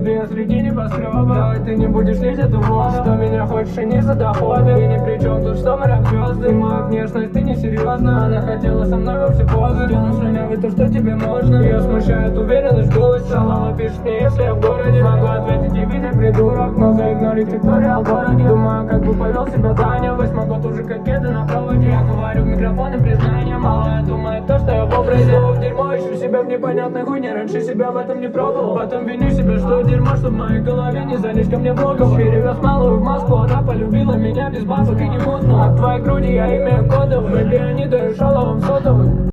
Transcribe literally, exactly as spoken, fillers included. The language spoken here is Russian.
тебе среди небоскреба. Давай ты не будешь лить эту воду, что меня хочешь и не за доходы. И ни при чем тут, что мы раб-звезды. Моя внешность, ты не серьезно. Она хотела со мной во все позы. Делаешь слюнявый то, что тебе можно. Ее смущает уверенность в голосе. Салава пишет мне, если я в городе. Могу ответить и видя придурок, но заигнорить туториал в городе. Думаю, как бы повел себя Таня. Восьмой год уже как кеды на проводе. Я говорю в микрофон и признание. Малая думает то, что я в образе. Слово в дерьмо, ищу себя в непонятной хуйне. Раньше себя в этом не пробовал. Потом виню себя, что дерьмо, что в моей голове не залезть ко мне в логово. Перевез малую в Москву, она полюбила меня без бабок и не мутно. От твоей груди я имею кодовый. Бэби, они дают шаловым сотовым.